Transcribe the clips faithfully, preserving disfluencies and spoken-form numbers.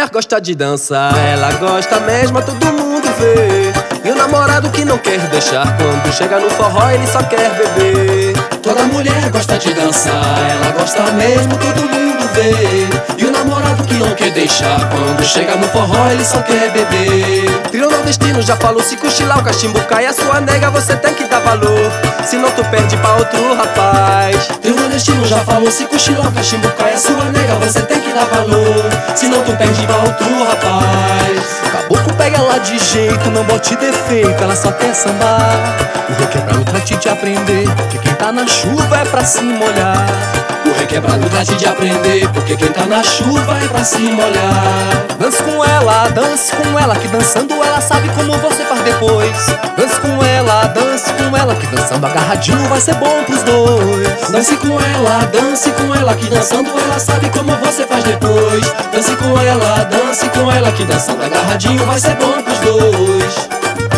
mulher gosta de dançar, ela gosta mesmo, todo mundo vê. E o namorado que não quer deixar, quando chega no forró ele só quer beber. Toda mulher gosta de dançar, ela gosta mesmo, todo mundo vê. E o namorado que não quer deixar, quando chega no forró ele só quer beber. Trio nordestino já falou, se cochilar o cachimbo cai, a sua nega você tem que dar valor, senão tu perde pra outro rapaz. Trio nordestino já falou, se cochilar o cachimbo cai, a sua nega você tem que dar valor, senão tu perde pra outro rapaz. Caboclo pega ela de jeito, não bote defeito, ela só quer sambar. O requebrado trate de aprender, que quem tá na chuva é pra se molhar. O requebrado trate de aprender, porque quem tá na chuva é pra se molhar. Dance com ela, dance com ela, que dançando ela sabe como você faz depois. Dance com ela, dance com ela, que dançando agarradinho vai ser bom pros dois. Dance com ela, dance com ela, que dançando ela sabe como você faz depois. Dance com ela, dance com ela, que dançando agarradinho vai ser bom pros dois.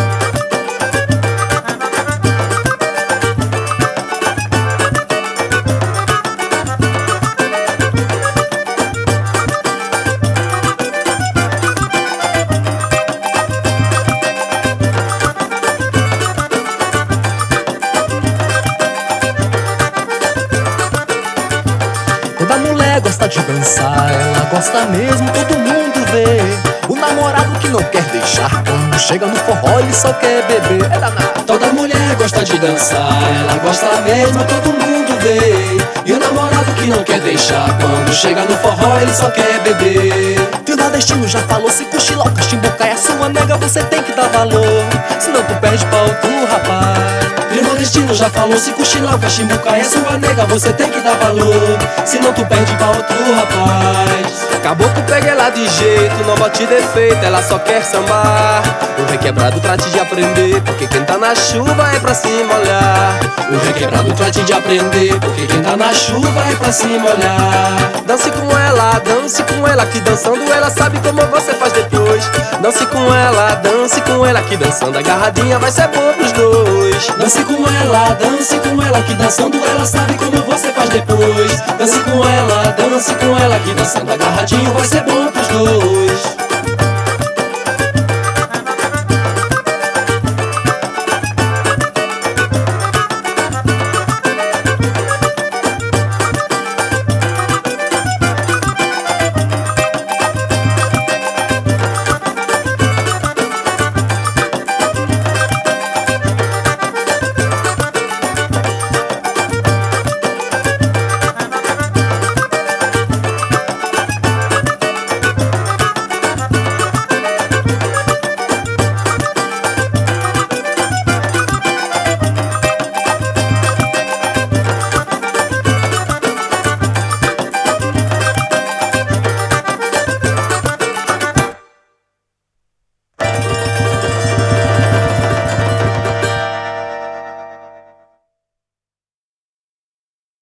Toda mulher gosta de dançar, ela gosta mesmo, todo mundo vê. O namorado que não quer deixar, quando chega no forró ele só quer beber. É danado. Toda mulher gosta de dançar, ela gosta mesmo, todo mundo vê. E o namorado que não quer deixar, quando chega no forró ele só quer beber. Trio nordestino já falou, se cochilar o cachimbo cai, a sua nega você tem que dar valor, senão tu perde pra outro rapaz. Trio nordestino já falou, se cochilar o cachimbo cai, a sua nega você tem que dar valor, senão tu perde pra outro rapaz. Caboclo pega ela de jeito, não bote defeito, ela só quer sambar. O requebrado trate de aprender, porque quem tá na chuva é pra se molhar. O requebrado trate de aprender, porque quem tá na chuva é pra se molhar. Dance com ela, dance com ela, que dançando ela sabe como você faz depois. Dance com ela, dance com ela, que dançando agarradinha vai ser bom pros dois. Dance com ela, dance com ela, que dançando ela sabe como você faz depois. Dance com ela, dance com ela, que dançando agarradinho vai ser bom pros dois.